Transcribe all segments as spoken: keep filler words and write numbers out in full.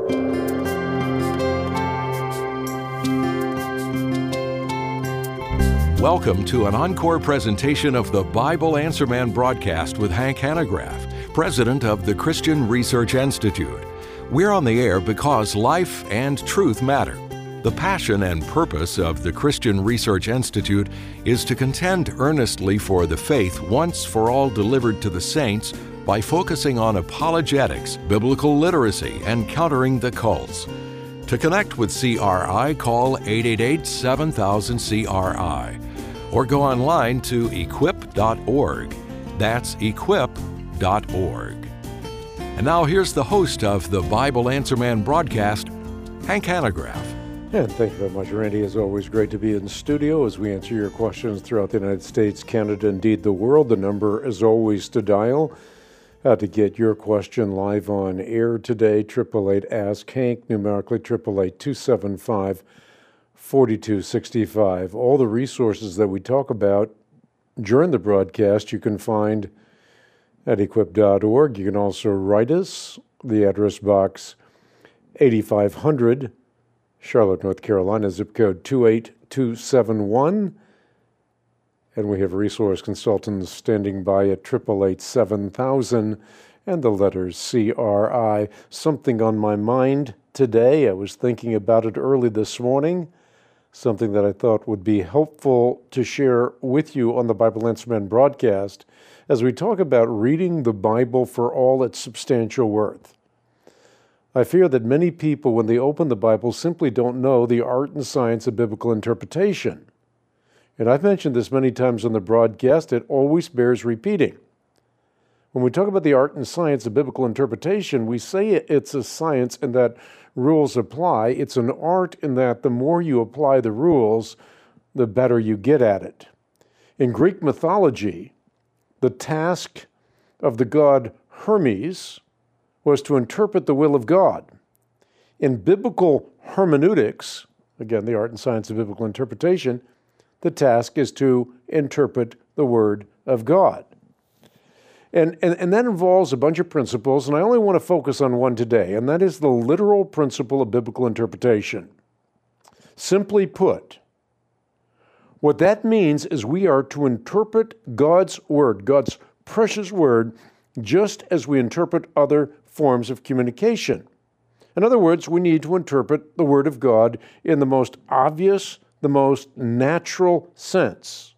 Welcome to an encore presentation of the Bible Answer Man broadcast with Hank Hanegraaff, president of the Christian Research Institute. We're on the air because life and truth matter. The passion and purpose of the Christian Research Institute is to contend earnestly for the faith once for all delivered to the saints by focusing on apologetics, biblical literacy, and countering the cults. To connect with C R I, call eight eight eight, seven thousand, C R I or go online to equip dot org. That's equip dot org. And now here's the host of the Bible Answer Man broadcast, Hank Hanegraaff. And thank you very much, Randy. It's always great to be in the studio as we answer your questions throughout the United States, Canada, indeed the world. The number is always to dial uh, to get your question live on air today. eight eight eight, ask Hank, numerically eight eight eight, two seven five, four two six five. All the resources that we talk about during the broadcast you can find at equip dot org. You can also write us, the address box eighty-five hundred, Charlotte, North Carolina, zip code two eight two seven one. And we have resource consultants standing by at eight eight eight, seven thousand and the letters C R I. Something on my mind today, I was thinking about it early this morning, something that I thought would be helpful to share with you on the Bible Answer Man broadcast as we talk about reading the Bible for all its substantial worth. I fear that many people, when they open the Bible, simply don't know the art and science of biblical interpretation. And I've mentioned this many times on the broadcast, it always bears repeating. When we talk about the art and science of biblical interpretation, we say it's a science in that rules apply. It's an art in that the more you apply the rules, the better you get at it. In Greek mythology, the task of the god Hermes was to interpret the will of God. In biblical hermeneutics, again, the art and science of biblical interpretation, the task is to interpret the Word of God. And, and, and that involves a bunch of principles, and I only want to focus on one today, and that is the literal principle of biblical interpretation. Simply put, what that means is we are to interpret God's Word, God's precious Word, just as we interpret other forms of communication. In other words, we need to interpret the Word of God in the most obvious, the most natural sense.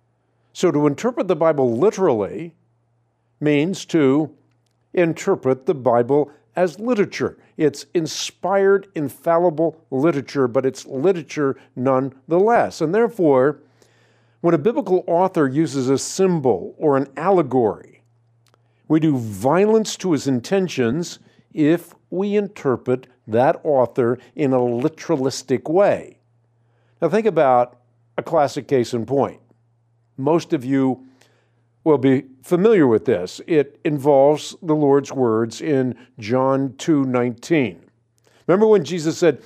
So to interpret the Bible literally means to interpret the Bible as literature. It's inspired, infallible literature, but it's literature nonetheless. And therefore, when a biblical author uses a symbol or an allegory, we do violence to his intentions if we interpret that author in a literalistic way. Now think about a classic case in point. Most of you will be familiar with this. It involves the Lord's words in John two nineteen. Remember when Jesus said,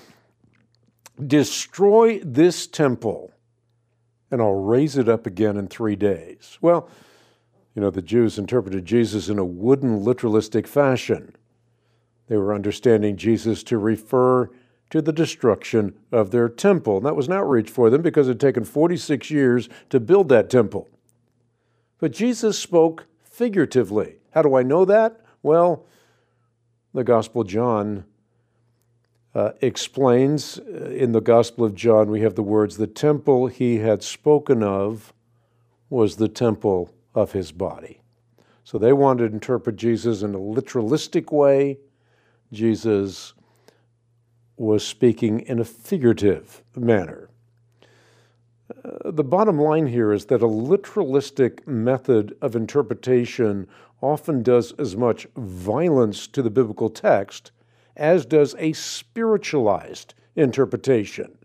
"Destroy this temple, and I'll raise it up again in three days." Well, you know, the Jews interpreted Jesus in a wooden, literalistic fashion. They were understanding Jesus to refer to the destruction of their temple. And that was an outrage for them because it had taken forty-six years to build that temple. But Jesus spoke figuratively. How do I know that? Well, the Gospel of John uh, explains, uh, in the Gospel of John, we have the words, "The temple he had spoken of was the temple of his body." So they wanted to interpret Jesus in a literalistic way. Jesus was speaking in a figurative manner. Uh, the bottom line here is that a literalistic method of interpretation often does as much violence to the biblical text as does a spiritualized interpretation.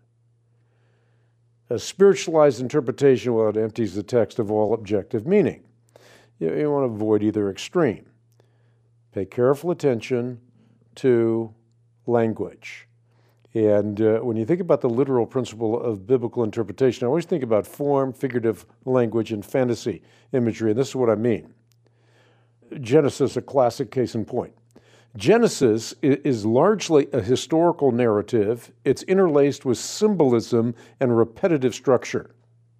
A spiritualized interpretation, well, it empties the text of all objective meaning. You, you want to avoid either extreme. Pay careful attention to language. And uh, when you think about the literal principle of biblical interpretation, I always think about form, figurative language, and fantasy imagery. And this is what I mean. Genesis, a classic case in point. Genesis is largely a historical narrative. It's interlaced with symbolism and repetitive structure.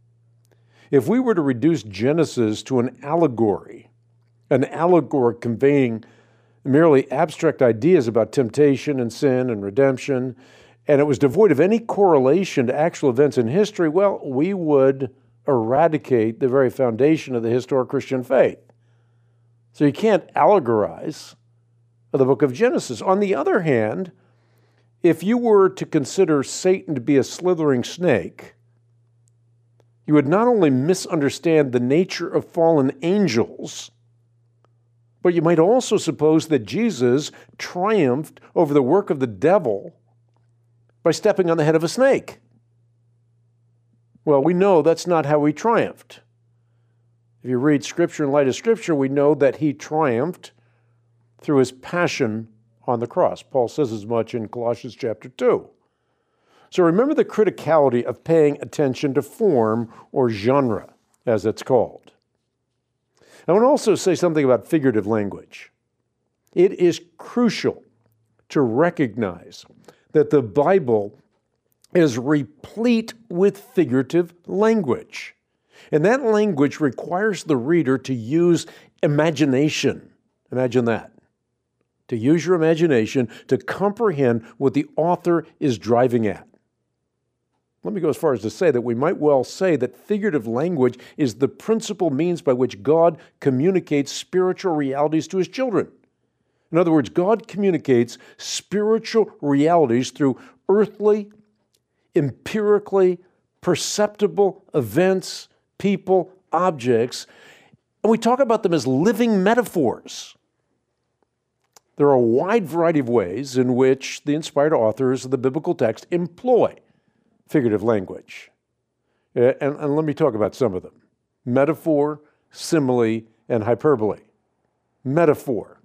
If we were to reduce Genesis to an allegory, an allegory conveying merely abstract ideas about temptation and sin and redemption, and it was devoid of any correlation to actual events in history, well, we would eradicate the very foundation of the historic Christian faith. So you can't allegorize the book of Genesis. On the other hand, if you were to consider Satan to be a slithering snake, you would not only misunderstand the nature of fallen angels, but you might also suppose that Jesus triumphed over the work of the devil by stepping on the head of a snake. Well, we know that's not how he triumphed. If you read Scripture in light of Scripture, we know that he triumphed through his passion on the cross. Paul says as much in Colossians chapter two. So remember the criticality of paying attention to form or genre, as it's called. I want to also say something about figurative language. It is crucial to recognize that the Bible is replete with figurative language. And that language requires the reader to use imagination. Imagine that. To use your imagination to comprehend what the author is driving at. Let me go as far as to say that we might well say that figurative language is the principal means by which God communicates spiritual realities to his children. In other words, God communicates spiritual realities through earthly, empirically perceptible events, people, objects, and we talk about them as living metaphors. There are a wide variety of ways in which the inspired authors of the biblical text employ figurative language. And, and let me talk about some of them. Metaphor, simile, and hyperbole. Metaphor.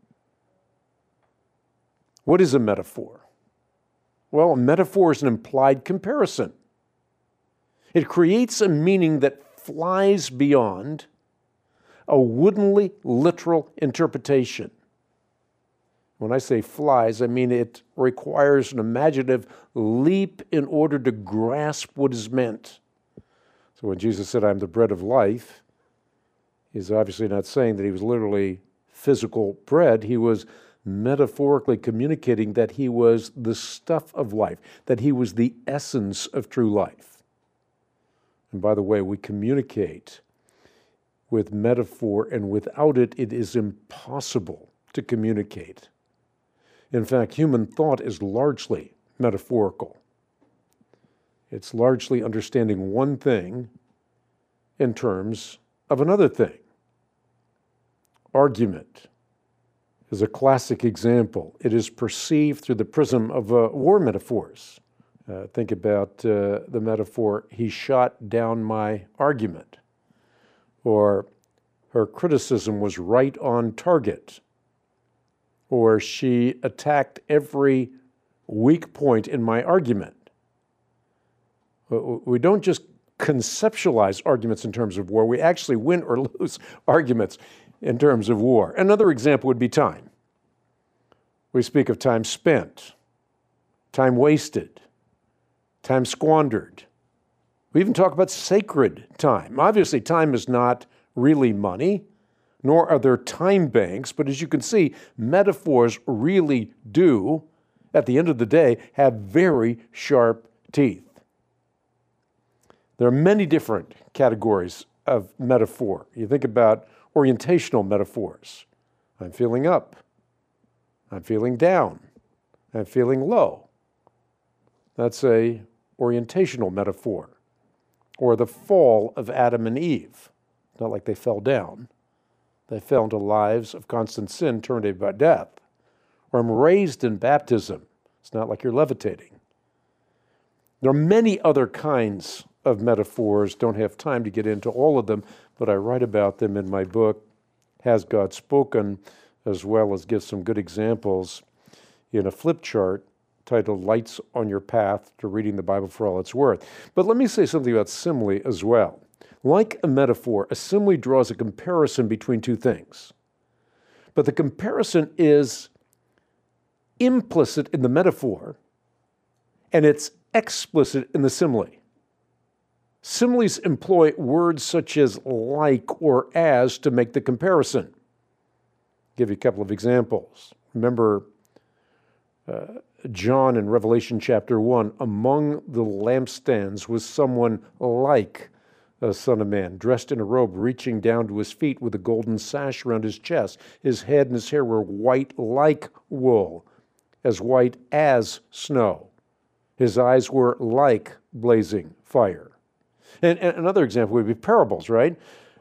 What is a metaphor? Well, a metaphor is an implied comparison. It creates a meaning that flies beyond a woodenly literal interpretation. When I say flies, I mean it requires an imaginative leap in order to grasp what is meant. So when Jesus said, "I'm the bread of life," he's obviously not saying that he was literally physical bread. He was metaphorically communicating that he was the stuff of life, that he was the essence of true life. And by the way, we communicate with metaphor, and without it, it is impossible to communicate. In fact, human thought is largely metaphorical. It's largely understanding one thing in terms of another thing. Argument is a classic example. It is perceived through the prism of uh, war metaphors. Uh, think about uh, the metaphor, "he shot down my argument," or "her criticism was right on target," or "she attacked every weak point in my argument." We don't just conceptualize arguments in terms of war. We actually win or lose arguments in terms of war. Another example would be time. We speak of time spent, time wasted, time squandered. We even talk about sacred time. Obviously, time is not really money, nor are there time banks, but as you can see, metaphors really do, at the end of the day, have very sharp teeth. There are many different categories of metaphor. You think about orientational metaphors. I'm feeling up. I'm feeling down. I'm feeling low. That's a orientational metaphor. Or the fall of Adam and Eve. It's not like they fell down. They fell into lives of constant sin terminated by death. Or I'm raised in baptism. It's not like you're levitating. There are many other kinds of metaphors. Don't have time to get into all of them, but I write about them in my book, Has God Spoken?, as well as give some good examples in a flip chart titled Lights on Your Path to Reading the Bible for All It's Worth. But let me say something about simile as well. Like a metaphor, a simile draws a comparison between two things. But the comparison is implicit in the metaphor, and it's explicit in the simile. Similes employ words such as like or as to make the comparison. I'll give you a couple of examples. Remember uh, John in Revelation chapter one, among the lampstands was someone like a son of man, dressed in a robe, reaching down to his feet with a golden sash around his chest. His head and his hair were white like wool, as white as snow. His eyes were like blazing fire. And, and another example would be parables, right?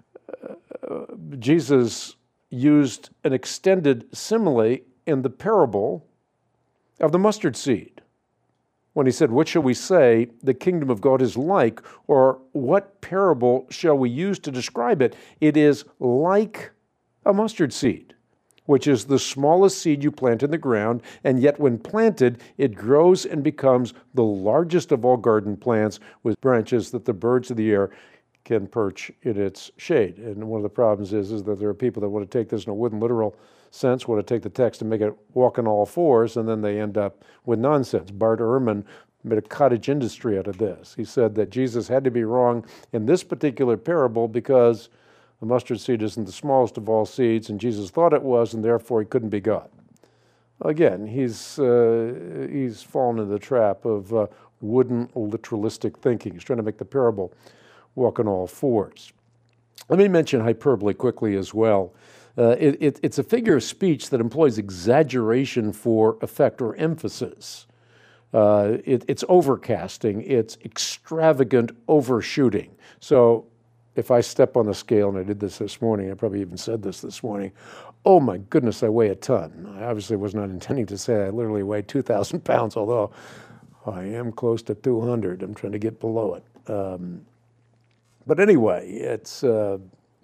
Uh, Jesus used an extended simile in the parable of the mustard seed, when he said, what shall we say the kingdom of God is like, or what parable shall we use to describe it? It is like a mustard seed, which is the smallest seed you plant in the ground, and yet when planted, it grows and becomes the largest of all garden plants with branches that the birds of the air can perch in its shade. And one of the problems is, is that there are people that want to take this in a wooden literal sense, want to take the text and make it walk on all fours, and then they end up with nonsense. Bart Ehrman made a cottage industry out of this. He said that Jesus had to be wrong in this particular parable because the mustard seed isn't the smallest of all seeds, and Jesus thought it was, and therefore he couldn't be God. Again, he's uh, he's fallen into the trap of uh, wooden literalistic thinking. He's trying to make the parable walk on all fours. Let me mention hyperbole quickly as well. Uh, it, it, it's a figure of speech that employs exaggeration for effect or emphasis. Uh, it, it's overcasting. It's extravagant overshooting. So if I step on the scale, and I did this this morning, I probably even said this this morning, oh my goodness, I weigh a ton. I obviously was not intending to say I literally weigh two thousand pounds, although I am close to two hundred. I'm trying to get below it. Um, but anyway, it's... Uh,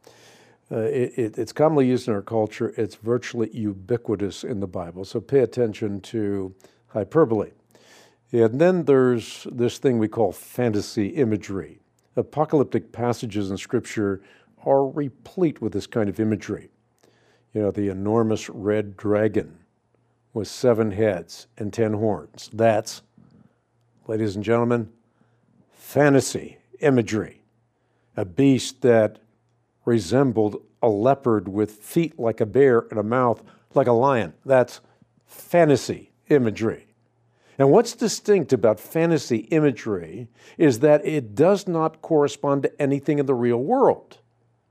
Uh, it, it, it's commonly used in our culture. It's virtually ubiquitous in the Bible. So pay attention to hyperbole. And then there's this thing we call fantasy imagery. Apocalyptic passages in Scripture are replete with this kind of imagery. You know, the enormous red dragon with seven heads and ten horns. That's, ladies and gentlemen, fantasy imagery. A beast that resembled a leopard with feet like a bear and a mouth like a lion. That's fantasy imagery. And what's distinct about fantasy imagery is that it does not correspond to anything in the real world.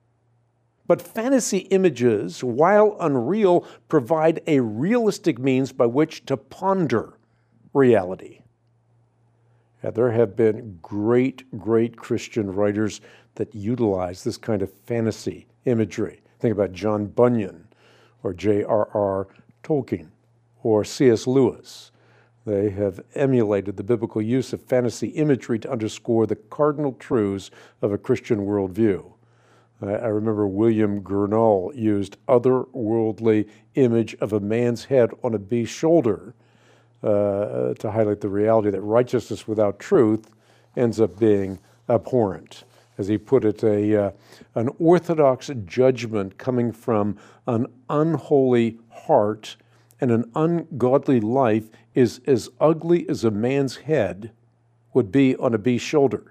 But fantasy images, while unreal, provide a realistic means by which to ponder reality. And there have been great, great Christian writers that utilize this kind of fantasy imagery. Think about John Bunyan or J R R Tolkien or C S Lewis. They have emulated the biblical use of fantasy imagery to underscore the cardinal truths of a Christian worldview. I remember William Gurnall used otherworldly image of a man's head on a beast's shoulder uh, to highlight the reality that righteousness without truth ends up being abhorrent. As he put it, a, uh, an orthodox judgment coming from an unholy heart and an ungodly life is as ugly as a man's head would be on a beast's shoulder.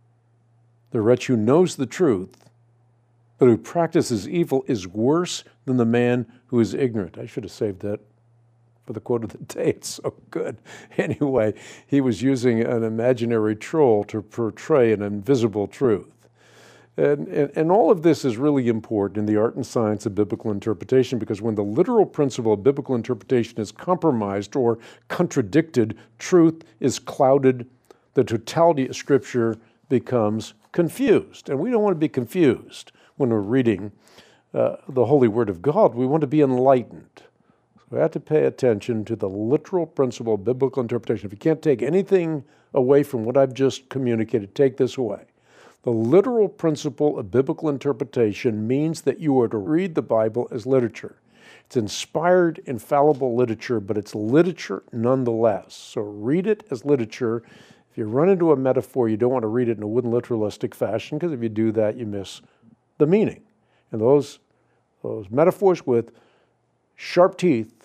The wretch who knows the truth, but who practices evil, is worse than the man who is ignorant. I should have saved that for the quote of the day. It's so good. Anyway, he was using an imaginary troll to portray an invisible truth. And, and, and all of this is really important in the art and science of biblical interpretation, because when the literal principle of biblical interpretation is compromised or contradicted, truth is clouded, the totality of Scripture becomes confused. And we don't want to be confused when we're reading uh, the Holy Word of God. We want to be enlightened. So we have to pay attention to the literal principle of biblical interpretation. If you can't take anything away from what I've just communicated, take this away. The literal principle of biblical interpretation means that you are to read the Bible as literature. It's inspired, infallible literature, but it's literature nonetheless. So read it as literature. If you run into a metaphor, you don't want to read it in a wooden literalistic fashion, because if you do that, you miss the meaning. And those, those metaphors with sharp teeth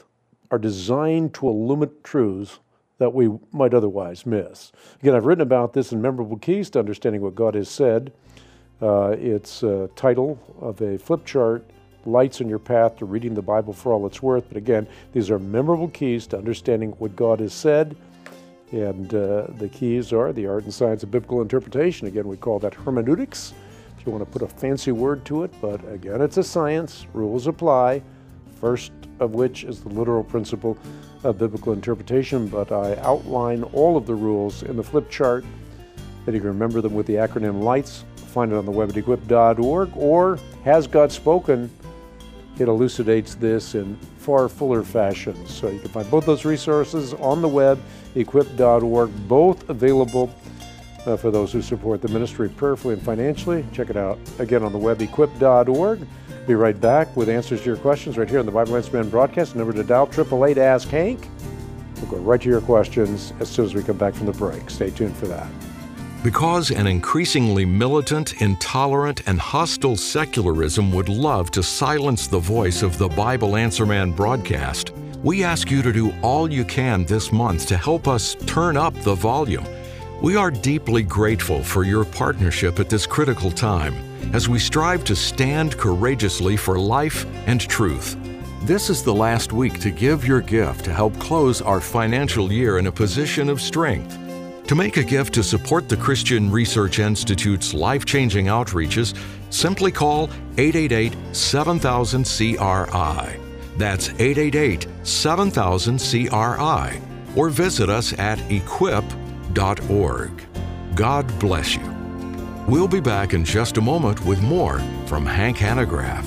are designed to illuminate truths that we might otherwise miss. Again, I've written about this in Memorable Keys to Understanding What God Has Said. Uh, it's a title of a flip chart, Lights in Your Path to Reading the Bible for All It's Worth. But again, these are memorable keys to understanding what God has said. And uh, the keys are the art and science of biblical interpretation. Again, we call that hermeneutics, if you want to put a fancy word to it. But again, it's a science. Rules apply. First of which is the literal principle of biblical interpretation. But I outline all of the rules in the flip chart, and you can remember them with the acronym LIGHTS. Find it on the web at equip dot org, or Has God Spoken? It elucidates this in far fuller fashion. So you can find both those resources on the web, equip dot org, both available uh, for those who support the ministry prayerfully and financially. Check it out again on the web, equip dot org. Be right back with answers to your questions right here on the Bible Answer Man broadcast. Number to dial, eight eight eight, ask Hank. We'll go right to your questions as soon as we come back from the break. Stay tuned for that. Because an increasingly militant, intolerant, and hostile secularism would love to silence the voice of the Bible Answer Man broadcast, we ask you to do all you can this month to help us turn up the volume. We are deeply grateful for your partnership at this critical time as we strive to stand courageously for life and truth. This is the last week to give your gift to help close our financial year in a position of strength. To make a gift to support the Christian Research Institute's life-changing outreaches, simply call eight eight eight, seven thousand, C R I. That's eight eight eight, seven thousand, C R I. Or visit us at equip dot org. God bless you. We'll be back in just a moment with more from Hank Hanegraaff.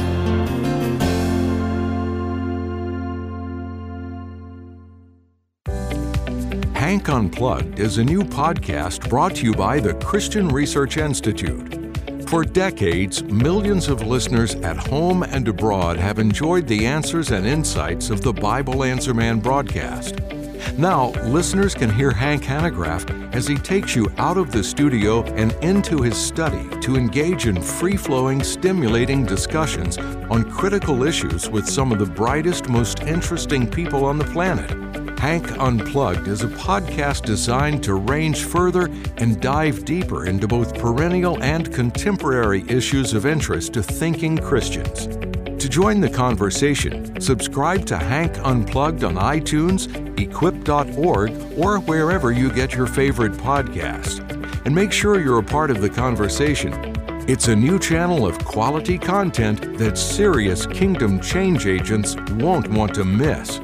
Hank Unplugged is a new podcast brought to you by the Christian Research Institute. For decades, millions of listeners at home and abroad have enjoyed the answers and insights of the Bible Answer Man broadcast. Now, listeners can hear Hank Hanegraaff as he takes you out of the studio and into his study to engage in free-flowing, stimulating discussions on critical issues with some of the brightest, most interesting people on the planet. Hank Unplugged is a podcast designed to range further and dive deeper into both perennial and contemporary issues of interest to thinking Christians. To join the conversation, subscribe to Hank Unplugged on iTunes, equip dot org, or wherever you get your favorite podcasts. And make sure you're a part of the conversation. It's a new channel of quality content that serious kingdom change agents won't want to miss.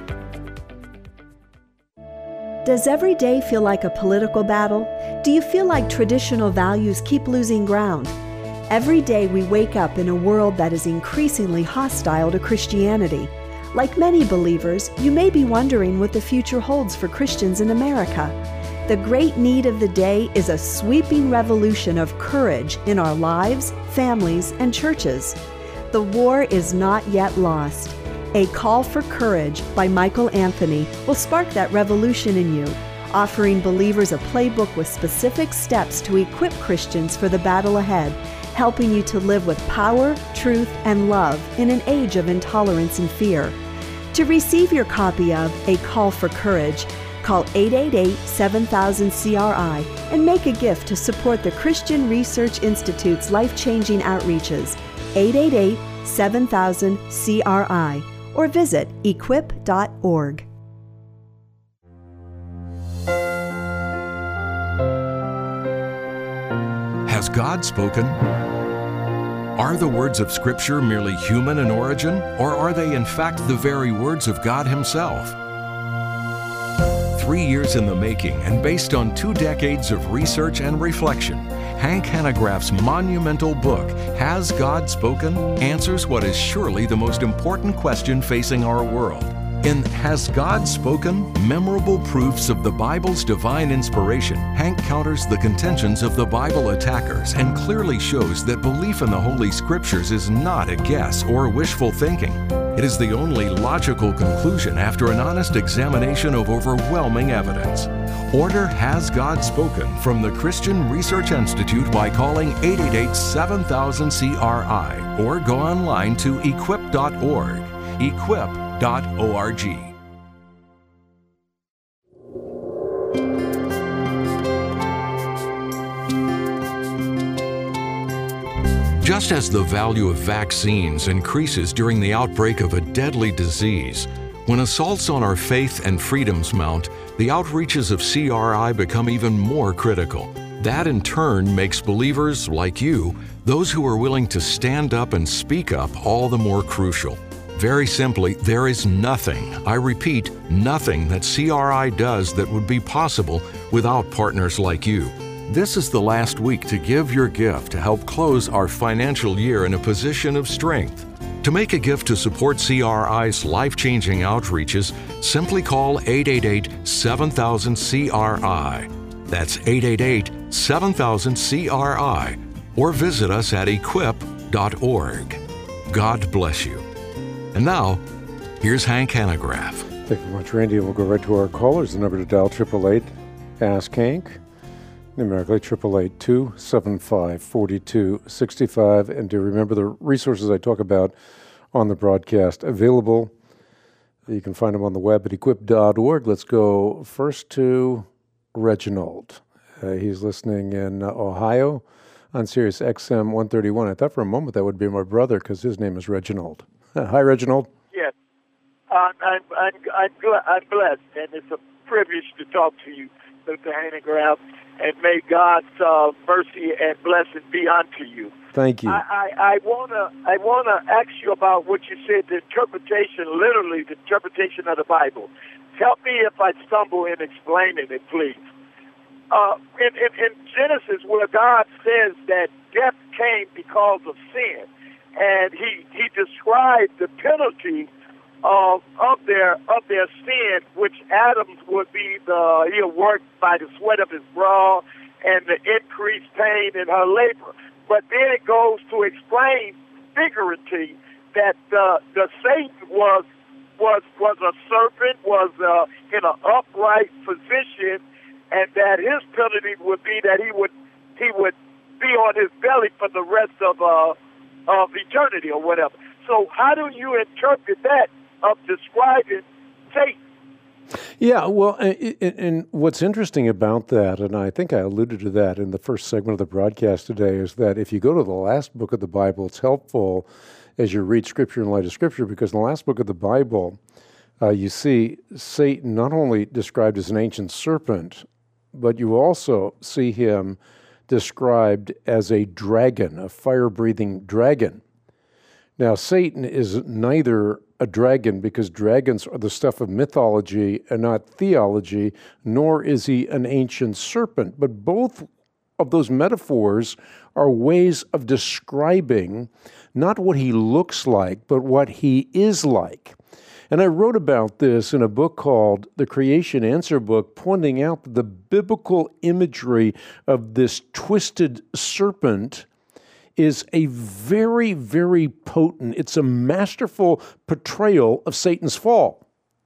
Does every day feel like a political battle? Do you feel like traditional values keep losing ground? Every day we wake up in a world that is increasingly hostile to Christianity. Like many believers, you may be wondering what the future holds for Christians in America. The great need of the day is a sweeping revolution of courage in our lives, families, and churches. The war is not yet lost. A Call for Courage by Michael Anthony will spark that revolution in you, offering believers a playbook with specific steps to equip Christians for the battle ahead, helping you to live with power, truth, and love in an age of intolerance and fear. To receive your copy of A Call for Courage, call eight eight eight, seven thousand, C R I and make a gift to support the Christian Research Institute's life-changing outreaches, eight eight eight, seven thousand, C R I, or visit equip dot org. Has God spoken? Are the words of Scripture merely human in origin, or are they in fact the very words of God Himself? Three years in the making and based on two decades of research and reflection, Hank Hanegraaff's monumental book, Has God Spoken?, answers what is surely the most important question facing our world. In Has God Spoken? Memorable Proofs of the Bible's Divine Inspiration, Hank counters the contentions of the Bible attackers and clearly shows that belief in the Holy Scriptures is not a guess or wishful thinking. It is the only logical conclusion after an honest examination of overwhelming evidence. Order Has God Spoken from the Christian Research Institute by calling eight eight eight, seven thousand, C R I or go online to equip dot org. equip dot org. Just as the value of vaccines increases during the outbreak of a deadly disease, when assaults on our faith and freedoms mount, the outreaches of C R I become even more critical. That in turn makes believers like you, those who are willing to stand up and speak up, all the more crucial. Very simply, there is nothing, I repeat, nothing that C R I does that would be possible without partners like you. This is the last week to give your gift to help close our financial year in a position of strength. To make a gift to support C R I's life-changing outreaches, simply call eight eight eight, seven thousand, C R I. That's eight eight eight, seven thousand, C R I. Or visit us at equip dot org. God bless you. And now, here's Hank Hanegraaff. Thank you very much, Randy. And we'll go right to our callers. The number to dial, eight eight eight, ask Hank. Numerically, eight eight eight, two seven five, four two six five. And to remember the resources I talk about on the broadcast available. You can find them on the web at equip dot org. Let's go first to Reginald. Uh, he's listening in uh, Ohio on Sirius X M one thirty-one. I thought for a moment that would be my brother because his name is Reginald. Hi, Reginald. Yes. Uh, I'm, I'm, I'm, gl- I'm blessed, and it's a privilege to talk to you, Doctor Hanegraaff. And may God's uh, mercy and blessing be unto you. Thank you. I, I, I wanna I wanna ask you about what you said, the interpretation, literally the interpretation of the Bible. Help me if I stumble in explaining it, please. Uh, in, in, in Genesis, where God says that death came because of sin, and He He described the penalty of of their of their sin, which Adam's would be the he'll work by the sweat of his brow and the increased pain in her labor. But then it goes to explain figuratively that uh, the Satan was was was a serpent, was uh, in an upright position, and that his penalty would be that he would he would be on his belly for the rest of uh, of eternity or whatever. So how do you interpret that of describing Satan? Yeah, well, and, and what's interesting about that, and I think I alluded to that in the first segment of the broadcast today, is that if you go to the last book of the Bible, it's helpful as you read Scripture in light of Scripture, because in the last book of the Bible, uh, you see Satan not only described as an ancient serpent, but you also see him described as a dragon, a fire-breathing dragon. Now, Satan is neither a dragon, because dragons are the stuff of mythology and not theology, nor is he an ancient serpent. But both of those metaphors are ways of describing not what he looks like, but what he is like. And I wrote about this in a book called The Creation Answer Book, pointing out the biblical imagery of this twisted serpent is a very, very potent, it's a masterful portrayal of Satan's fall.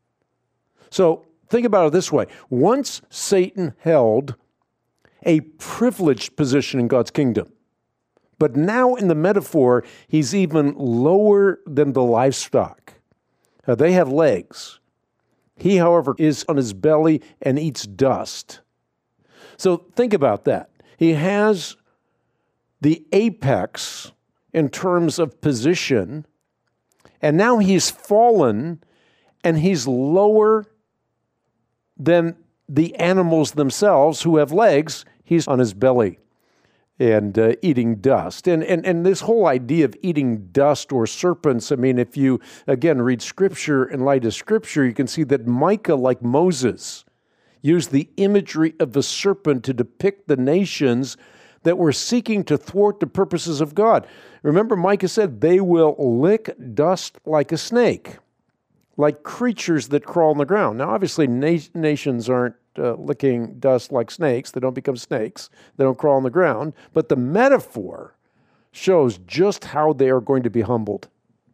So think about it this way. Once Satan held a privileged position in God's kingdom, but now in the metaphor, he's even lower than the livestock. Uh, they have legs. He, however, is on his belly and eats dust. So think about that. He has the apex in terms of position, and now he's fallen, and he's lower than the animals themselves who have legs. He's on his belly and uh, eating dust. And, and, and this whole idea of eating dust or serpents, I mean, if you, again, read Scripture in light of Scripture, you can see that Micah, like Moses, used the imagery of the serpent to depict the nations that were seeking to thwart the purposes of God. Remember, Micah said, they will lick dust like a snake, like creatures that crawl on the ground. Now, obviously, na- nations aren't uh, licking dust like snakes. They don't become snakes. They don't crawl on the ground. But the metaphor shows just how they are going to be humbled.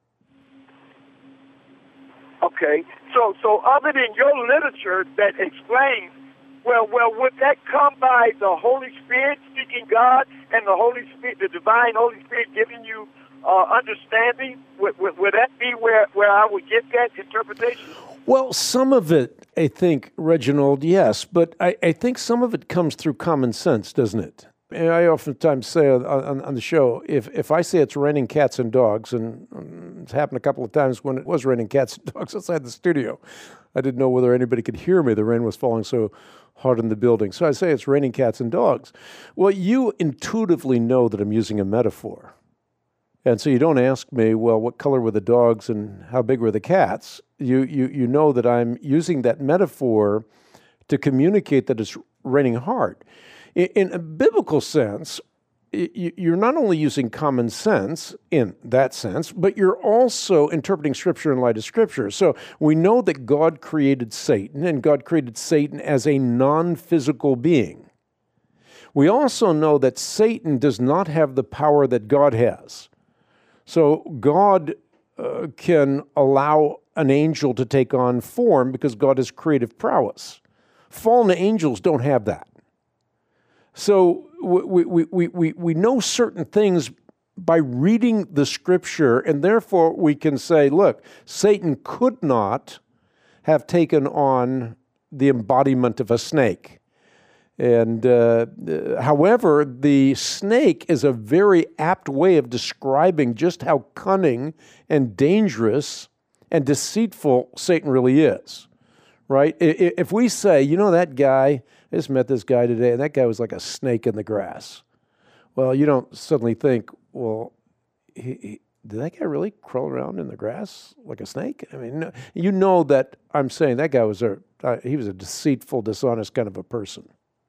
Okay. So, so other than your literature that explains, Well, well, would that come by the Holy Spirit speaking God and the Holy Spirit, the divine Holy Spirit giving you uh, understanding? Would, would, would that be where, where I would get that interpretation? Well, some of it, I think, Reginald, yes, but I, I think some of it comes through common sense, doesn't it? And I oftentimes say on, on, on the show, if, if I say it's raining cats and dogs, and it's happened a couple of times when it was raining cats and dogs outside the studio, I didn't know whether anybody could hear me. The rain was falling so hard in the building. So I say it's raining cats and dogs. Well, you intuitively know that I'm using a metaphor. And so you don't ask me, well, what color were the dogs and how big were the cats? You, you, you know that I'm using that metaphor to communicate that it's raining hard. In, in a biblical sense, you're not only using common sense in that sense, but you're also interpreting Scripture in light of Scripture. So we know that God created Satan, and God created Satan as a non-physical being. We also know that Satan does not have the power that God has. So God uh, can allow an angel to take on form because God has creative prowess. Fallen angels don't have that. So we, we, we, we, we know certain things by reading the Scripture, and therefore we can say, look, Satan could not have taken on the embodiment of a snake. And uh, however, the snake is a very apt way of describing just how cunning and dangerous and deceitful Satan really is, right? If we say, you know, that guy, I just met this guy today, and that guy was like a snake in the grass. Well, you don't suddenly think, well, he, he, did that guy really crawl around in the grass like a snake? I mean, no, you know that I'm saying that guy was a, uh, he was a deceitful, dishonest kind of a person.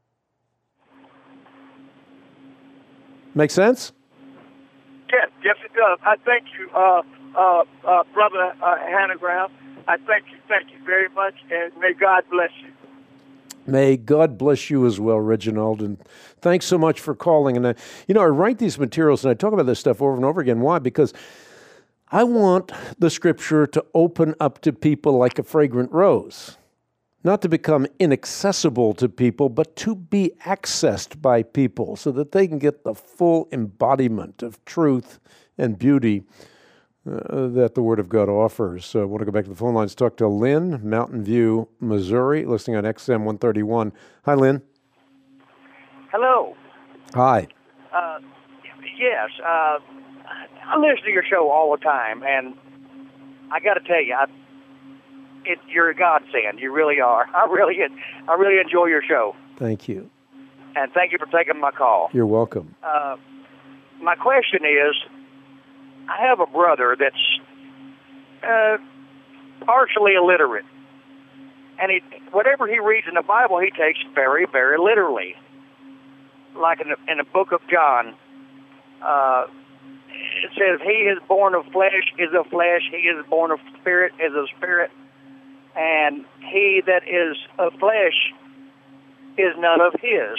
Make sense? Yes, yes, it does. I thank you, uh, uh, uh, Brother uh, Hanegraaff. I thank you, thank you very much, and may God bless you. May God bless you as well, Reginald, and thanks so much for calling. And I, you know, I write these materials and I talk about this stuff over and over again. Why? Because I want the Scripture to open up to people like a fragrant rose. Not to become inaccessible to people, but to be accessed by people so that they can get the full embodiment of truth and beauty uh, that the Word of God offers. So I want to go back to the phone lines, talk to Lynn, Mountain View, Missouri, listening on X M one thirty-one. Hi, Lynn. Hello. Hi. Uh, yes, uh, I listen to your show all the time, and I got to tell you, I It, you're a godsend. You really are. I really, I really enjoy your show. Thank you. And thank you for taking my call. You're welcome. Uh, my question is, I have a brother that's uh, partially illiterate, and he, whatever he reads in the Bible, he takes very, very literally. Like in the, in the book of John, uh, it says, "He is born of flesh is of flesh. He is born of spirit is of spirit. And he that is of flesh is none of his."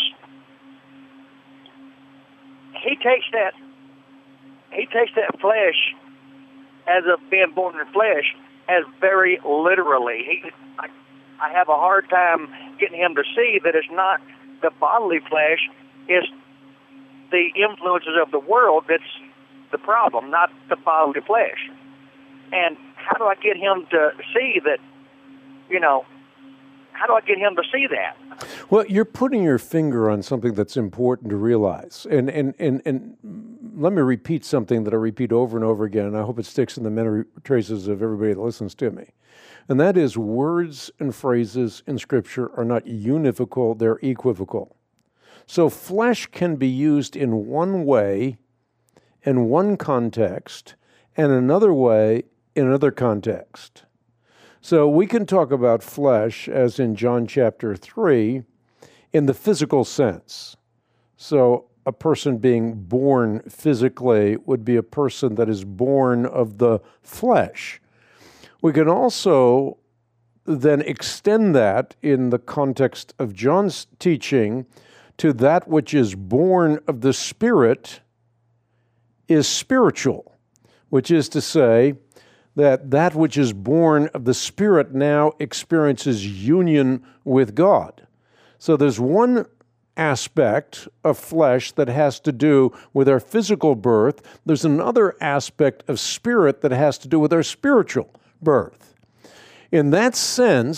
He takes that he takes that flesh as of being born in flesh as very literally. He, I, I have a hard time getting him to see that it's not the bodily flesh, it's the influences of the world that's the problem, not the bodily flesh. And how do I get him to see that? You know, how do I get him to see that? Well, you're putting your finger on something that's important to realize. And and, and, and let me repeat something that I repeat over and over again, and I hope it sticks in the memory traces of everybody that listens to me. And that is, words and phrases in Scripture are not univocal, they're equivocal. So flesh can be used in one way, in one context, and another way in another context. So we can talk about flesh, as in John chapter three, in the physical sense. So a person being born physically would be a person that is born of the flesh. We can also then extend that in the context of John's teaching to that which is born of the Spirit is spiritual, which is to say, that that which is born of the Spirit now experiences union with God. So there's one aspect of flesh that has to do with our physical birth. There's another aspect of spirit that has to do with our spiritual birth. In that sense,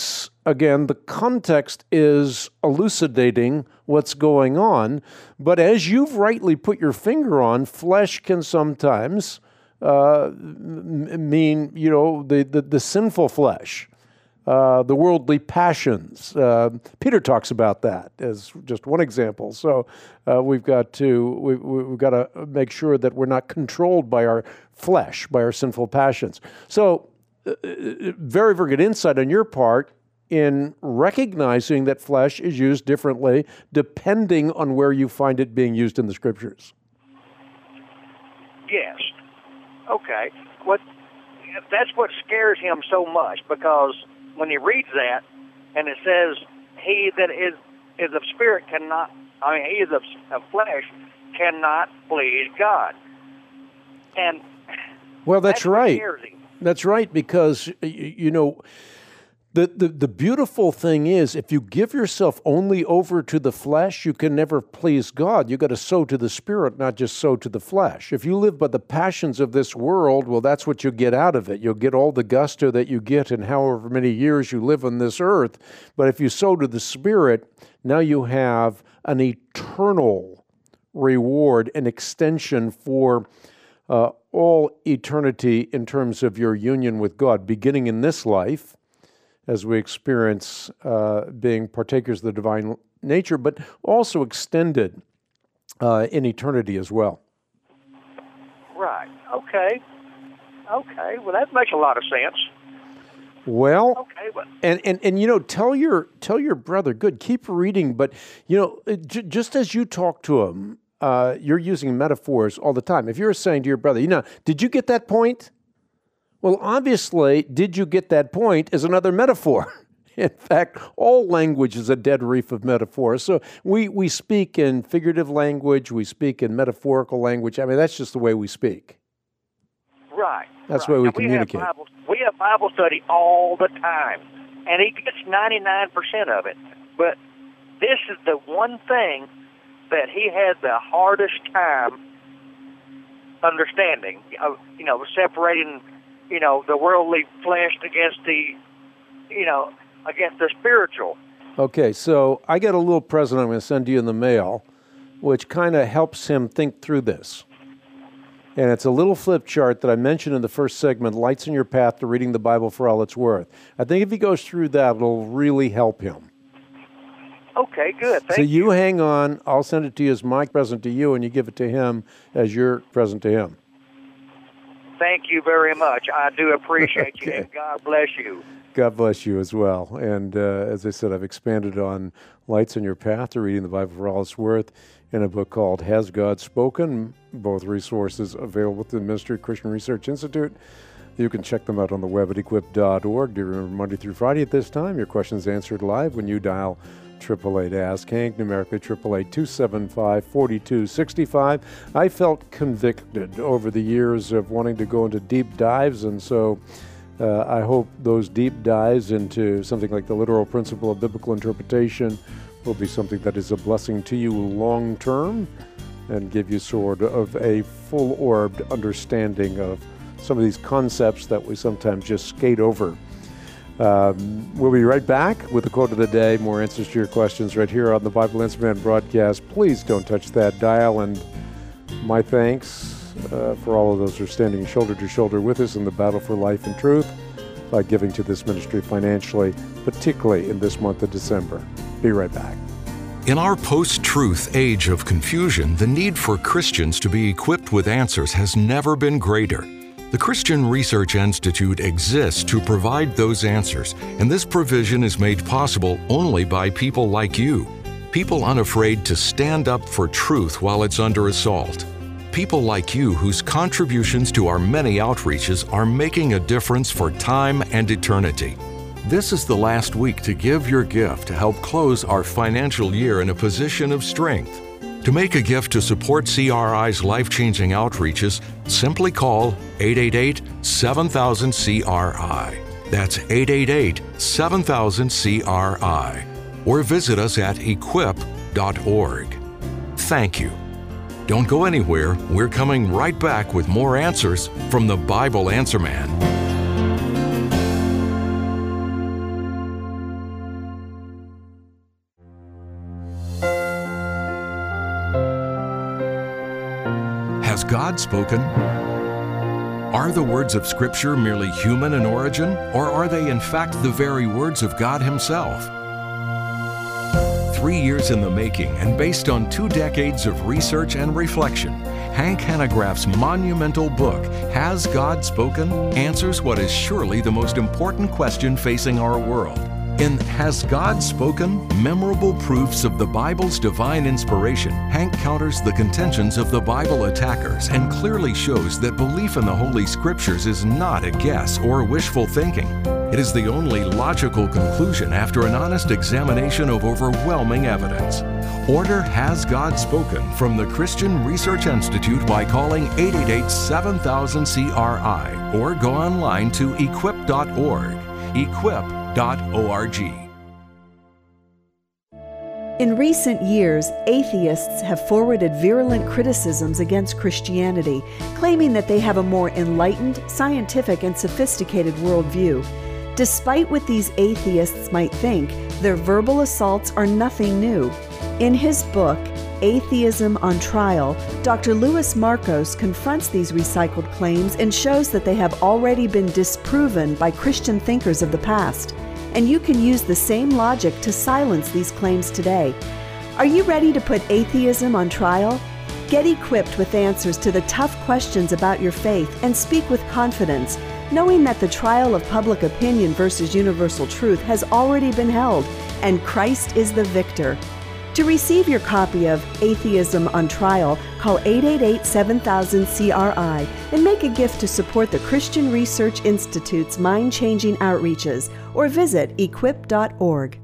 again, the context is elucidating what's going on. But as you've rightly put your finger on, flesh can sometimes uh, mean, you know, the, the, the sinful flesh. Uh, the worldly passions. Uh, Peter talks about that as just one example. So uh, we've got to we, we've got to make sure that we're not controlled by our flesh, by our sinful passions. So uh, very, very good insight on your part in recognizing that flesh is used differently depending on where you find it being used in the Scriptures. Yes. Okay. What? That's what scares him so much, because when he reads that, and it says, he that is is of spirit cannot, I mean, he is of, of flesh cannot please God. And well, that's, that's right. What scares him. That's right, because, you know, the, the, the beautiful thing is, if you give yourself only over to the flesh, you can never please God. You got to sow to the Spirit, not just sow to the flesh. If you live by the passions of this world, well, that's what you get out of it. You'll get all the gusto that you get in however many years you live on this earth. But if you sow to the Spirit, now you have an eternal reward, an extension for uh, all eternity in terms of your union with God, beginning in this life, as we experience uh, being partakers of the divine nature, but also extended uh, in eternity as well. Right. Okay. Okay. Well, that makes a lot of sense. Well, okay, well. and, and, and you know, tell your tell your brother, good, keep reading, but, you know, j- just as you talk to him, uh, you're using metaphors all the time. If you're saying to your brother, you know, did you get that point? Well, obviously, did you get that point is another metaphor. In fact, all language is a dead reef of metaphors. So we, we speak in figurative language, we speak in metaphorical language. I mean, that's just the way we speak. Right. That's right. the way we and communicate. We have, Bible, we have Bible study all the time, and he gets ninety-nine percent of it. But this is the one thing that he had the hardest time understanding, you know, separating, you know, the worldly flesh against the, you know, against the spiritual. Okay, so I got a little present I'm going to send you in the mail, which kind of helps him think through this. And it's a little flip chart that I mentioned in the first segment, Lights in Your Path to Reading the Bible for All It's Worth. I think if he goes through that, it'll really help him. Okay, good. Thank so you, you hang on. I'll send it to you as my present to you, and you give it to him as your present to him. Thank you very much. I do appreciate okay. you, and God bless you. God bless you as well. And uh, as I said, I've expanded on Lights in Your Path to Reading the Bible for All It's Worth in a book called Has God Spoken? Both resources available through the Ministry of Christian Research Institute. You can check them out on the web at equip dot org. Do remember Monday through Friday at this time, your questions answered live when you dial eight eight eight ask Hank, numerically eight eight eight, two seven five, four two six five. I felt convicted over the years of wanting to go into deep dives, and so uh, I hope those deep dives into something like the literal principle of biblical interpretation will be something that is a blessing to you long term and give you sort of a full-orbed understanding of some of these concepts that we sometimes just skate over. Um, we'll be right back with the quote of the day, more answers to your questions right here on the Bible Answer Man broadcast. Please don't touch that dial, and my thanks uh, for all of those who are standing shoulder to shoulder with us in the battle for life and truth by giving to this ministry financially, particularly in this month of December. Be right back. In our post-truth age of confusion, the need for Christians to be equipped with answers has never been greater. The Christian Research Institute exists to provide those answers, and this provision is made possible only by people like you, people unafraid to stand up for truth while it's under assault, people like you whose contributions to our many outreaches are making a difference for time and eternity. This is the last week to give your gift to help close our financial year in a position of strength. To make a gift to support C R I's life-changing outreaches, simply call eight eight eight, seven thousand, C R I. That's eight eight eight, seven thousand, C R I. Or visit us at equip dot org. Thank you. Don't go anywhere. We're coming right back with more answers from the Bible Answer Man. Has God spoken? Are the words of Scripture merely human in origin, or are they in fact the very words of God Himself? Three years in the making and based on two decades of research and reflection, Hank Hanegraaff's monumental book, Has God Spoken?, answers what is surely the most important question facing our world. In Has God Spoken? Memorable Proofs of the Bible's Divine Inspiration, Hank counters the contentions of the Bible attackers and clearly shows that belief in the Holy Scriptures is not a guess or wishful thinking. It is the only logical conclusion after an honest examination of overwhelming evidence. Order Has God Spoken from the Christian Research Institute by calling eight eight eight, seven thousand, C R I or go online to equip dot org. equip dot org. In recent years, atheists have forwarded virulent criticisms against Christianity, claiming that they have a more enlightened, scientific, and sophisticated worldview. Despite what these atheists might think, their verbal assaults are nothing new. In his book, Atheism on Trial, Doctor Louis Markos confronts these recycled claims and shows that they have already been disproven by Christian thinkers of the past. And you can use the same logic to silence these claims today. Are you ready to put atheism on trial? Get equipped with answers to the tough questions about your faith and speak with confidence, knowing that the trial of public opinion versus universal truth has already been held, and Christ is the victor. To receive your copy of Atheism on Trial, call eight eight eight, seven thousand, C R I and make a gift to support the Christian Research Institute's mind-changing outreaches, or visit equip dot org.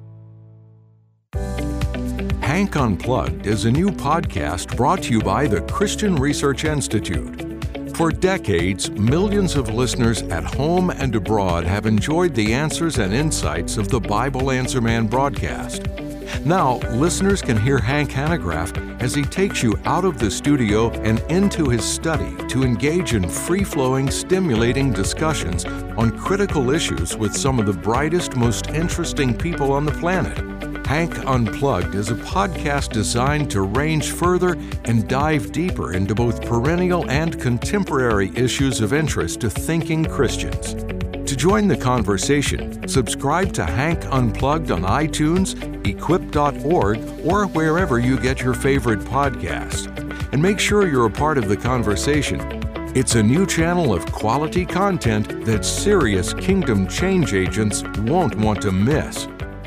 Hank Unplugged is a new podcast brought to you by the Christian Research Institute. For decades, millions of listeners at home and abroad have enjoyed the answers and insights of the Bible Answer Man broadcast. Now, listeners can hear Hank Hanegraaff as he takes you out of the studio and into his study to engage in free-flowing, stimulating discussions on critical issues with some of the brightest, most interesting people on the planet. Hank Unplugged is a podcast designed to range further and dive deeper into both perennial and contemporary issues of interest to thinking Christians. To join the conversation, subscribe to Hank Unplugged on iTunes, equip dot org, or wherever you get your favorite podcasts. And make sure you're a part of the conversation. It's a new channel of quality content that serious kingdom change agents won't want to miss.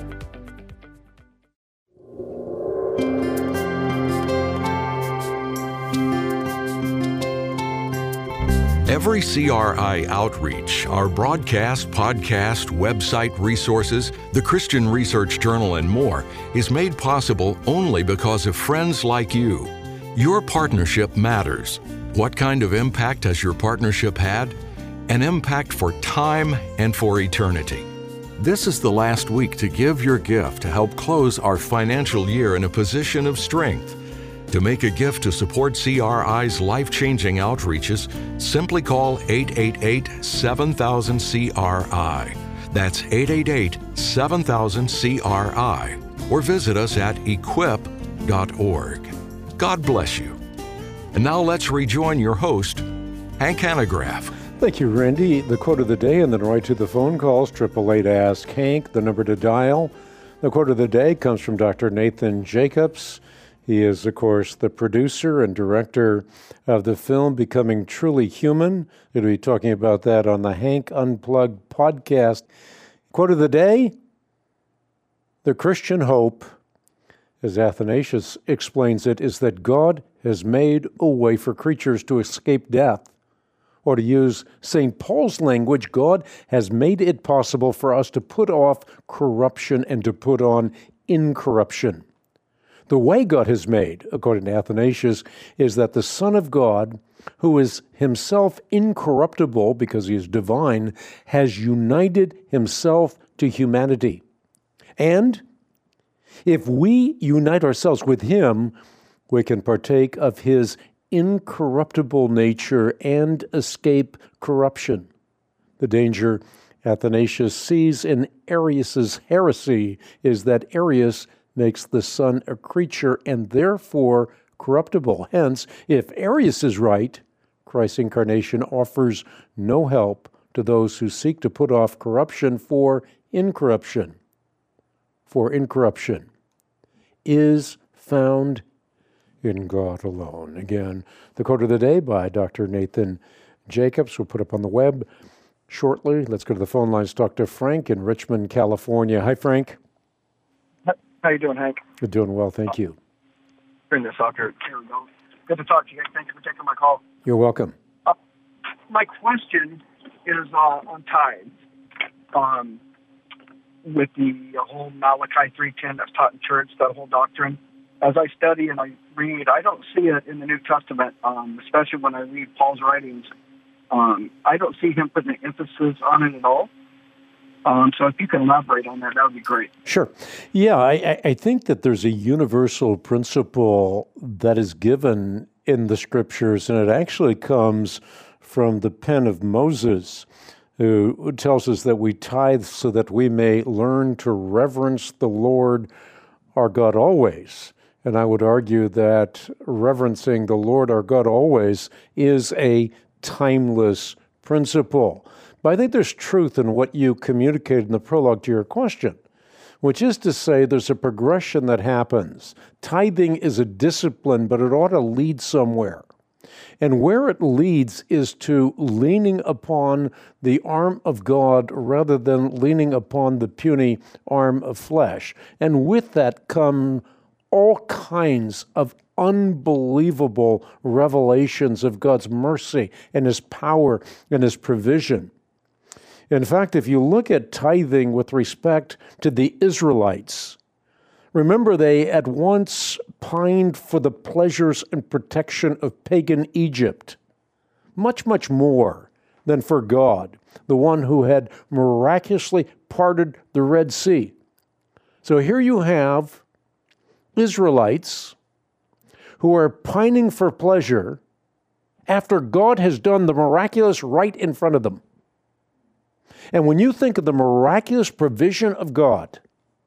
Every C R I outreach, our broadcast, podcast, website resources, the Christian Research Journal, and more is made possible only because of friends like you. Your partnership matters. What kind of impact has your partnership had? An impact for time and for eternity. This is the last week to give your gift to help close our financial year in a position of strength. To make a gift to support C R I's life-changing outreaches, simply call eight eight eight, seven thousand, C R I. That's eight eight eight, seven thousand, C R I. Or visit us at equip dot org. God bless you. And now let's rejoin your host, Hank Hanegraaff. Thank you, Randy. The quote of the day and then right to the phone calls, triple eight Ask Hank, the number to dial. The quote of the day comes from Doctor Nathan Jacobs. He is, of course, the producer and director of the film Becoming Truly Human. We'll be talking about that on the Hank Unplugged podcast. Quote of the day, the Christian hope, as Athanasius explains it, is that God has made a way for creatures to escape death. Or to use Saint Paul's language, God has made it possible for us to put off corruption and to put on incorruption. The way God has made, according to Athanasius, is that the Son of God, who is himself incorruptible because he is divine, has united himself to humanity. And if we unite ourselves with him, we can partake of his incorruptible nature and escape corruption. The danger Athanasius sees in Arius's heresy is that Arius makes the Son a creature and therefore corruptible. Hence, if Arius is right, Christ's incarnation offers no help to those who seek to put off corruption for incorruption. For incorruption is found in God alone. Again, the quote of the day by Doctor Nathan Jacobs. We'll put up on the web shortly. Let's go to the phone lines. Talk to Frank in Richmond, California. Hi, Frank. How you doing, Hank? You're doing well, thank you. Bring this up here. Here we go. Good to talk to you guys. Thank you for taking my call. You're welcome. Uh, my question is uh, on tithes. Um, with the whole Malachi three ten that's taught in church, that whole doctrine. As I study and I read, I don't see it in the New Testament, um, especially when I read Paul's writings. Um, I don't see him putting an emphasis on it at all. Um, so if you can elaborate on that, that would be great. Sure. Yeah, I, I think that there's a universal principle that is given in the Scriptures, and it actually comes from the pen of Moses, who tells us that we tithe so that we may learn to reverence the Lord our God always. And I would argue that reverencing the Lord our God always is a timeless principle. But I think there's truth in what you communicated in the prologue to your question, which is to say there's a progression that happens. Tithing is a discipline, but it ought to lead somewhere. And where it leads is to leaning upon the arm of God rather than leaning upon the puny arm of flesh. And with that come all kinds of unbelievable revelations of God's mercy and His power and His provision. In fact, if you look at tithing with respect to the Israelites, remember they at once pined for the pleasures and protection of pagan Egypt, much, much more than for God, the one who had miraculously parted the Red Sea. So here you have Israelites who are pining for pleasure after God has done the miraculous right in front of them. And when you think of the miraculous provision of God,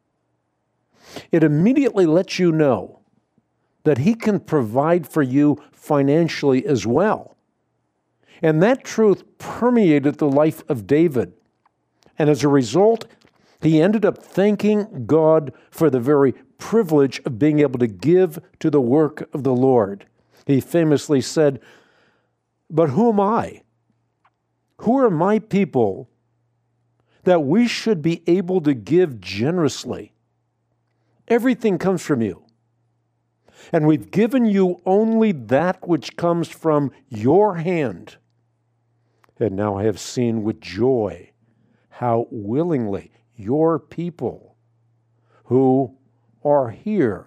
it immediately lets you know that He can provide for you financially as well. And that truth permeated the life of David. And as a result, he ended up thanking God for the very privilege of being able to give to the work of the Lord. He famously said, "But who am I? Who are my people that we should be able to give generously? Everything comes from you. And we've given you only that which comes from your hand. And now I have seen with joy how willingly your people who are here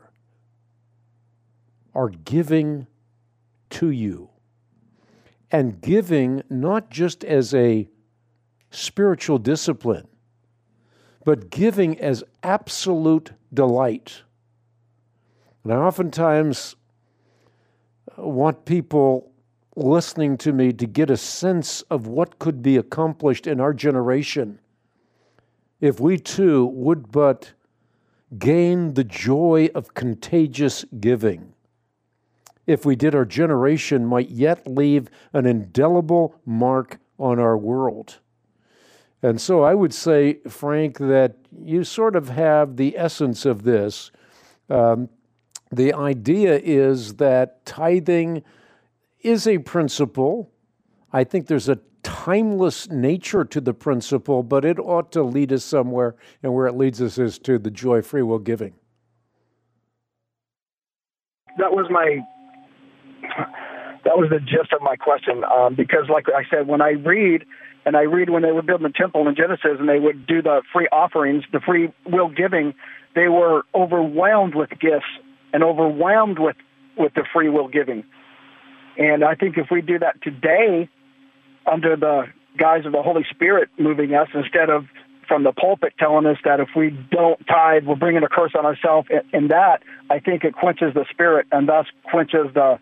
are giving to you." And giving not just as a spiritual discipline, but giving as absolute delight. And I oftentimes want people listening to me to get a sense of what could be accomplished in our generation if we too would but gain the joy of contagious giving. If we did, our generation might yet leave an indelible mark on our world. And so I would say, Frank, that you sort of have the essence of this. Um, the idea is that tithing is a principle. I think there's a timeless nature to the principle, but it ought to lead us somewhere, and where it leads us is to the joy of free will giving. That was my, that was the gist of my question, um, because like I said, when I read, and I read when they were building the temple in Genesis and they would do the free offerings, the free will giving, they were overwhelmed with gifts and overwhelmed with, with the free will giving. And I think if we do that today under the guise of the Holy Spirit moving us, instead of from the pulpit telling us that if we don't tithe, we're bringing a curse on ourselves, in that, I think it quenches the Spirit and thus quenches the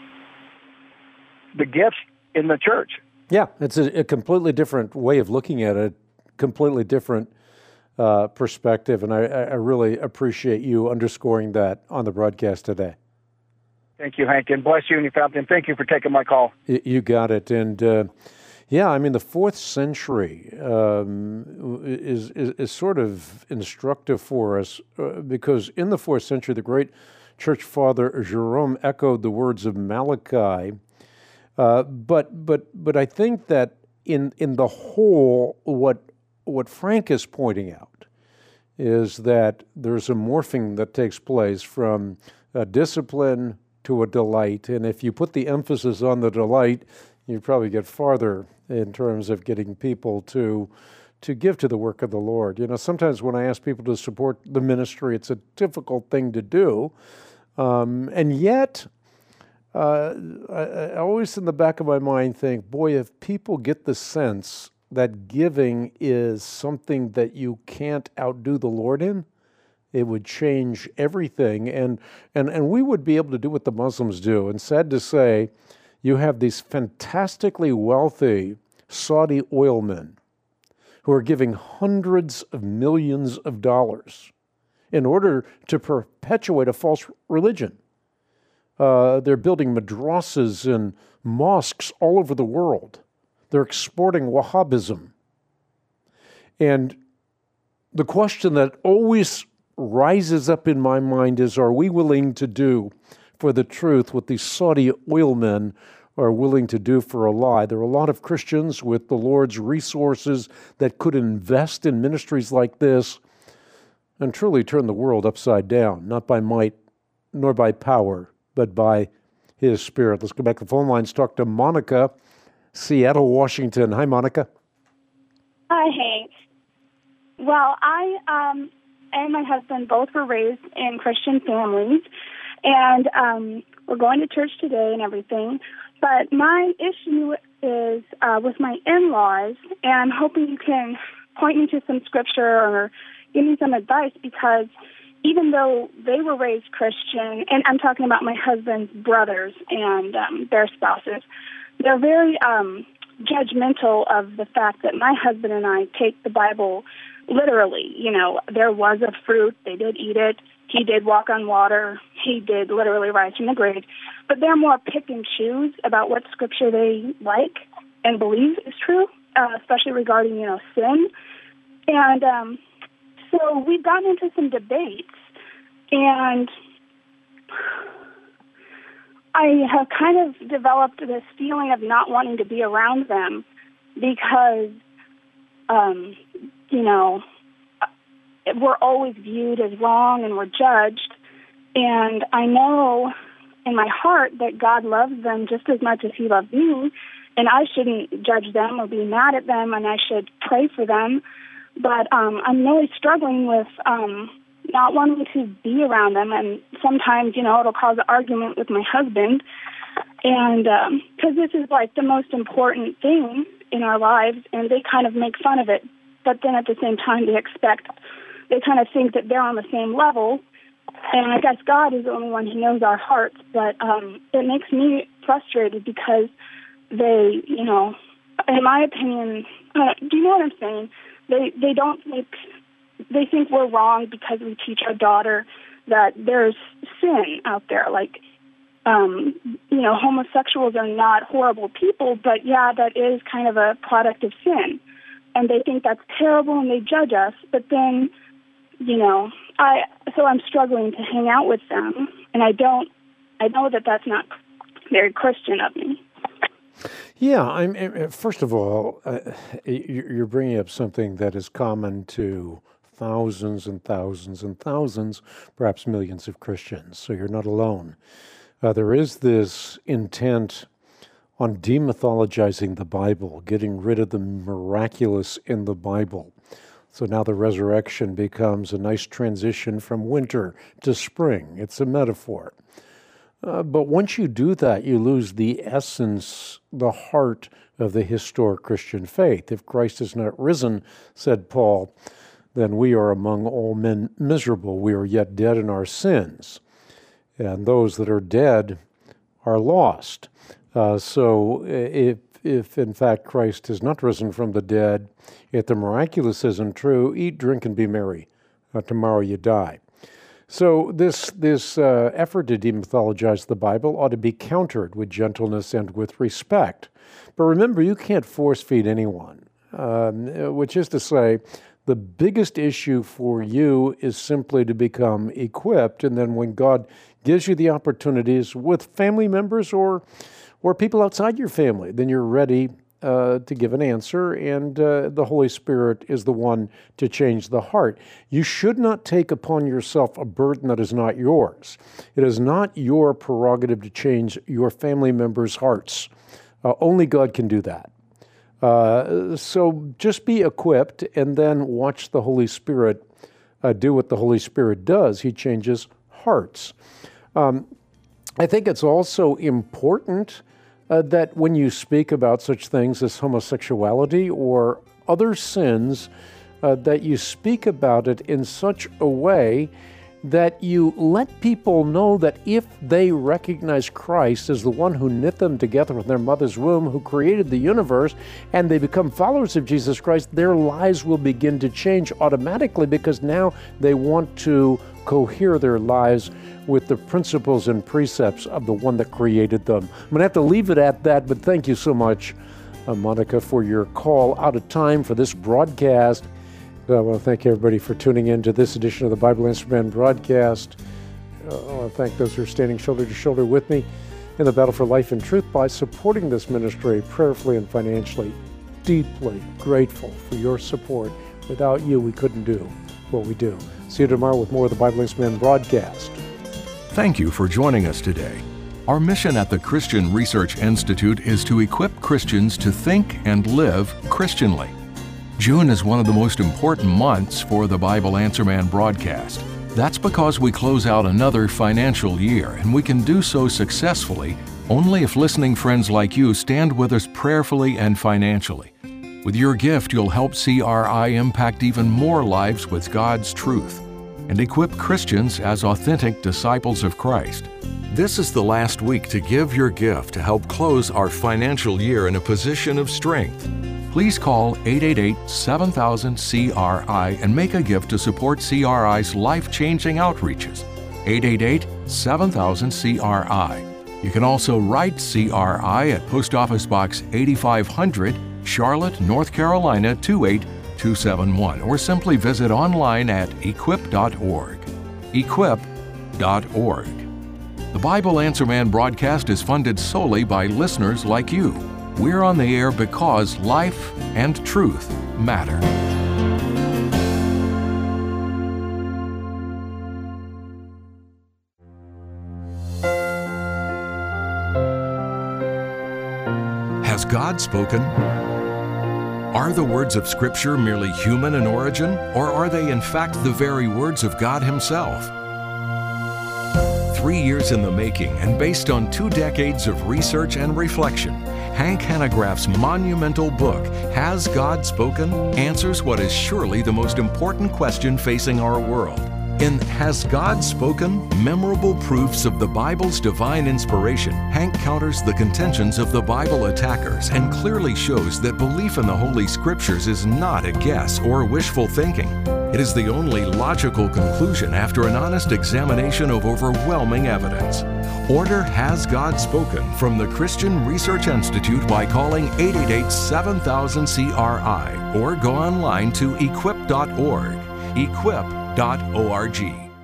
the gifts in the church. Yeah, it's a, a completely different way of looking at it, completely different uh, perspective, and I, I really appreciate you underscoring that on the broadcast today. Thank you, Hank, and bless you and your family, and thank you for taking my call. You got it. And uh, yeah, I mean, the fourth century um, is, is is sort of instructive for us uh, because in the fourth century, the great church father Jerome echoed the words of Malachi. Uh, but but but I think that in in the whole, what what Frank is pointing out is that there's a morphing that takes place from a discipline to a delight. And if you put the emphasis on the delight, you probably get farther in terms of getting people to to give to the work of the Lord. You know, sometimes when I ask people to support the ministry, it's a difficult thing to do. Um, and yet, uh, I, I always in the back of my mind think, boy, if people get the sense that giving is something that you can't outdo the Lord in, it would change everything, and, and and we would be able to do what the Muslims do. And sad to say, you have these fantastically wealthy Saudi oilmen who are giving hundreds of millions of dollars in order to perpetuate a false religion. Uh, they're building madrasas and mosques all over the world. They're exporting Wahhabism. And the question that always rises up in my mind is, are we willing to do for the truth what these Saudi oilmen are willing to do for a lie? There are a lot of Christians with the Lord's resources that could invest in ministries like this and truly turn the world upside down, not by might nor by power, but by His Spirit. Let's go back to the phone lines, talk to Monica, Seattle, Washington. Hi, Monica. Hi, Hank. Well, I um, and my husband both were raised in Christian families, and um, we're going to church today and everything. But my issue is uh, with my in-laws, and I'm hoping you can point me to some scripture or give me some advice, because even though they were raised Christian, and I'm talking about my husband's brothers and um, their spouses, they're very um, judgmental of the fact that my husband and I take the Bible literally. You know, there was a fruit, they did eat it, he did walk on water, he did literally rise from the grave, but they're more pick and choose about what scripture they like and believe is true, uh, especially regarding, you know, sin. And um, so we've gotten into some debates, and I have kind of developed this feeling of not wanting to be around them because, um, you know, we're always viewed as wrong and we're judged. And I know in my heart that God loves them just as much as He loves me, and I shouldn't judge them or be mad at them, and I should pray for them. But um, I'm really struggling with um, not wanting to be around them, and sometimes, you know, it'll cause an argument with my husband, and because um, this is like the most important thing in our lives, and they kind of make fun of it, but then at the same time they expect, they kind of think that they're on the same level, and I guess God is the only one who knows our hearts, but um, it makes me frustrated because they, you know, in my opinion, uh, do you know what I'm saying? They they don't think, they think we're wrong because we teach our daughter that there's sin out there. Like, um, you know, homosexuals are not horrible people, but yeah, that is kind of a product of sin. And they think that's terrible and they judge us. But then, you know, I, so I'm struggling to hang out with them. And I don't, I know that that's not very Christian of me. Yeah, I'm, first of all, uh, you're bringing up something that is common to thousands and thousands and thousands, perhaps millions of Christians, so you're not alone. Uh, there is this intent on demythologizing the Bible, getting rid of the miraculous in the Bible. So now the resurrection becomes a nice transition from winter to spring. It's a metaphor. Uh, but once you do that, you lose the essence, the heart of the historic Christian faith. If Christ is not risen, said Paul, then we are among all men miserable. We are yet dead in our sins. And those that are dead are lost. Uh, so if, if in fact Christ is not risen from the dead, if the miraculous isn't true, eat, drink, and be merry. Uh, tomorrow you die. So this this uh, effort to demythologize the Bible ought to be countered with gentleness and with respect. But remember, you can't force feed anyone, um, which is to say, the biggest issue for you is simply to become equipped, and then when God gives you the opportunities with family members or or people outside your family, then you're ready uh, to give an answer, and uh, the Holy Spirit is the one to change the heart. You should not take upon yourself a burden that is not yours. It is not your prerogative to change your family members' hearts. Uh, only God can do that. Uh, so just be equipped and then watch the Holy Spirit uh, do what the Holy Spirit does. He changes hearts. Um, I think it's also important uh, that when you speak about such things as homosexuality or other sins, uh, that you speak about it in such a way that you let people know that if they recognize Christ as the one who knit them together in their mother's womb, who created the universe, and they become followers of Jesus Christ, their lives will begin to change automatically because now they want to cohere their lives with the principles and precepts of the one that created them. I'm going to have to leave it at that, but thank you so much, uh, Monica, for your call. Out of time for this broadcast. I want to thank everybody for tuning in to this edition of the Bible Answer Man broadcast. Uh, I want to thank those who are standing shoulder to shoulder with me in the battle for life and truth by supporting this ministry prayerfully and financially. Deeply grateful for your support. Without you, we couldn't do what we do. See you tomorrow with more of the Bible Answer Man broadcast. Thank you for joining us today. Our mission at the Christian Research Institute is to equip Christians to think and live Christianly. June is one of the most important months for the Bible Answer Man broadcast. That's because we close out another financial year, and we can do so successfully only if listening friends like you stand with us prayerfully and financially. With your gift, you'll help C R I impact even more lives with God's truth and equip Christians as authentic disciples of Christ. This is the last week to give your gift to help close our financial year in a position of strength. Please call eight eight eight, seven thousand, C R I and make a gift to support C R I's life-changing outreaches. eight eight eight, seven thousand, C R I. You can also write C R I at Post Office Box eighty-five hundred, Charlotte, North Carolina two eight two seven one, or simply visit online at equip dot org. equip dot org. The Bible Answer Man broadcast is funded solely by listeners like you. We're on the air because life and truth matter. Has God spoken? Are the words of Scripture merely human in origin, or are they in fact the very words of God Himself? Three years in the making and based on two decades of research and reflection, Hank Hanegraaff's monumental book, Has God Spoken?, answers what is surely the most important question facing our world. In Has God Spoken? Memorable Proofs of the Bible's Divine Inspiration, Hank counters the contentions of the Bible attackers and clearly shows that belief in the Holy Scriptures is not a guess or wishful thinking. It is the only logical conclusion after an honest examination of overwhelming evidence. Order Has God Spoken from the Christian Research Institute by calling eight eight eight, seven thousand, C R I or go online to equip dot org. equip dot org.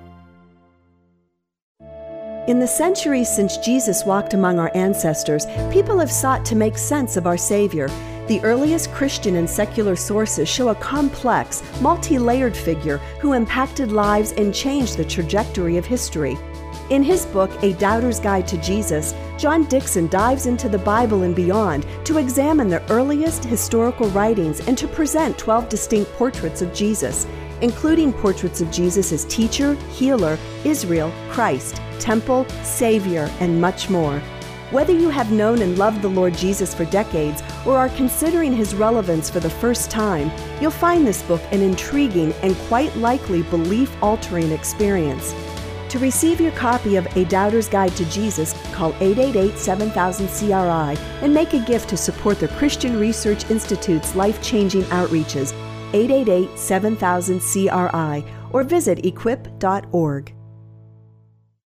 In the centuries since Jesus walked among our ancestors, people have sought to make sense of our Savior. The earliest Christian and secular sources show a complex, multi-layered figure who impacted lives and changed the trajectory of history. In his book, A Doubter's Guide to Jesus, John Dickson dives into the Bible and beyond to examine the earliest historical writings and to present twelve distinct portraits of Jesus, including portraits of Jesus as teacher, healer, Israel, Christ, temple, Savior, and much more. Whether you have known and loved the Lord Jesus for decades or are considering his relevance for the first time, you'll find this book an intriguing and quite likely belief-altering experience. To receive your copy of A Doubter's Guide to Jesus, call eight eight eight, seven thousand, C R I and make a gift to support the Christian Research Institute's life-changing outreaches, eight eight eight, seven thousand, C R I, or visit equip dot org.